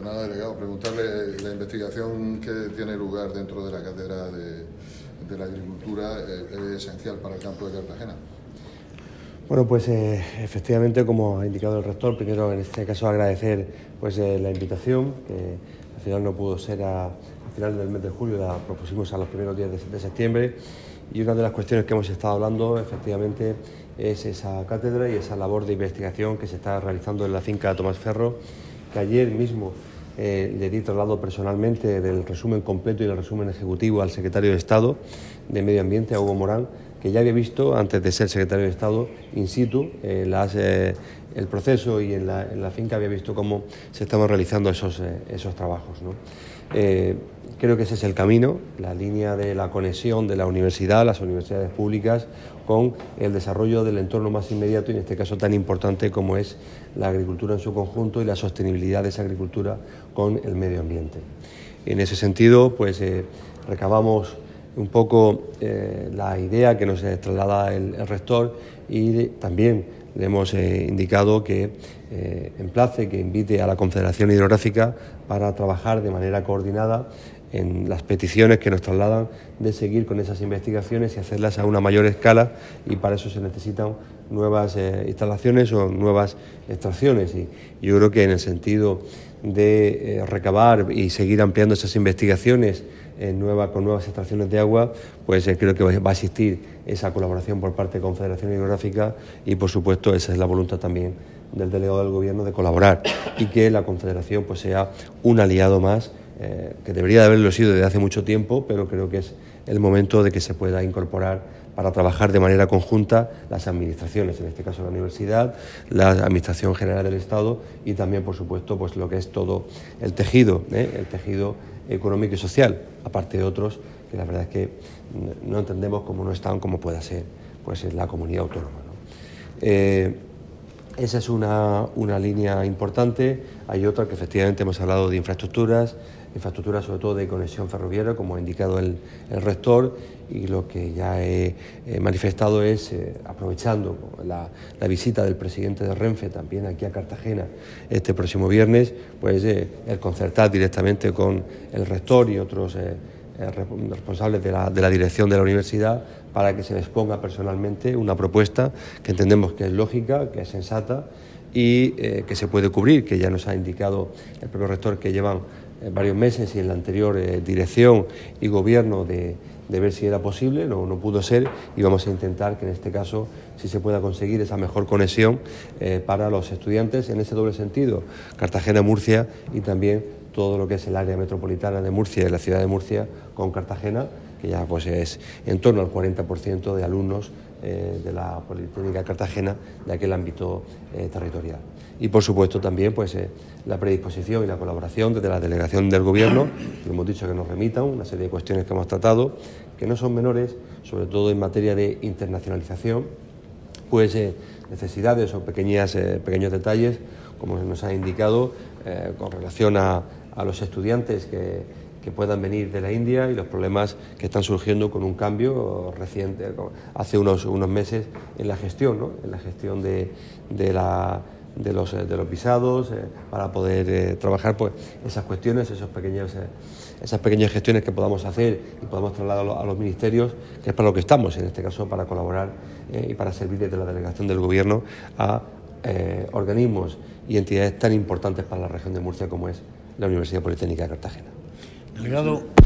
Pues nada, delegado, preguntarle, la investigación que tiene lugar dentro de la cátedra de la agricultura es esencial para el campo de Cartagena. Bueno, pues efectivamente, como ha indicado el rector, primero en este caso agradecer pues la invitación, que al final no pudo ser al final del mes de julio, la propusimos a los primeros días de septiembre, y una de las cuestiones que hemos estado hablando efectivamente es esa cátedra y esa labor de investigación que se está realizando en la finca Tomás Ferro, que ayer mismo le di traslado personalmente del resumen completo y del resumen ejecutivo al secretario de Estado de Medio Ambiente, a Hugo Morán, que ya había visto, antes de ser secretario de Estado, in situ, el proceso, y en la finca había visto cómo se estaban realizando esos trabajos, ¿no? Creo que ese es el camino, la línea de la conexión de la universidad, las universidades públicas, con el desarrollo del entorno más inmediato, y en este caso tan importante como es la agricultura en su conjunto y la sostenibilidad de esa agricultura con el medio ambiente. En ese sentido, pues recabamos un poco la idea que nos traslada el rector, y también le hemos indicado que emplace, que invite a la Confederación Hidrográfica para trabajar de manera coordinada en las peticiones que nos trasladan de seguir con esas investigaciones y hacerlas a una mayor escala, y para eso se necesitan nuevas instalaciones o nuevas extracciones, y yo creo que en el sentido de recabar y seguir ampliando esas investigaciones con nuevas extracciones de agua, pues creo que va a existir esa colaboración por parte de Confederación Hidrográfica, y por supuesto esa es la voluntad también del delegado del Gobierno, de colaborar y que la Confederación pues sea un aliado más, que debería de haberlo sido desde hace mucho tiempo, pero creo que es el momento de que se pueda incorporar para trabajar de manera conjunta las administraciones, en este caso la universidad, la Administración General del Estado, y también, por supuesto, pues lo que es todo el tejido económico y social, aparte de otros que la verdad es que no entendemos cómo no están, como pueda ser pues en la comunidad autónoma, ¿no? Esa es una línea importante. Hay otra que efectivamente hemos hablado de infraestructuras sobre todo de conexión ferroviaria, como ha indicado el rector, y lo que ya he manifestado es, aprovechando la visita del presidente de Renfe también aquí a Cartagena este próximo viernes, pues el concertar directamente con el rector y otros responsables de la dirección de la universidad, para que se les ponga personalmente una propuesta que entendemos que es lógica, que es sensata y que se puede cubrir, que ya nos ha indicado el propio rector que llevan varios meses y en la anterior dirección y gobierno de ver si era posible, no pudo ser, y vamos a intentar que en este caso sí se pueda conseguir esa mejor conexión para los estudiantes en ese doble sentido, Cartagena-Murcia, y también todo lo que es el área metropolitana de Murcia y la ciudad de Murcia con Cartagena, que ya pues es en torno al 40% de alumnos de la Politécnica Cartagena de aquel ámbito territorial. Y por supuesto también pues la predisposición y la colaboración desde la delegación del Gobierno, que hemos dicho que nos remitan una serie de cuestiones que hemos tratado, que no son menores, sobre todo en materia de internacionalización, pues necesidades o pequeños detalles, como nos ha indicado, con relación a los estudiantes que puedan venir de la India, y los problemas que están surgiendo con un cambio reciente, hace unos meses, en la gestión, ¿no? En la gestión de los visados, para poder trabajar pues esas cuestiones, esas pequeñas gestiones que podamos hacer y podamos trasladar a los ministerios, que es para lo que estamos, en este caso para colaborar y para servir desde la delegación del Gobierno a organismos y entidades tan importantes para la región de Murcia como es la Universidad Politécnica de Cartagena. Delegado,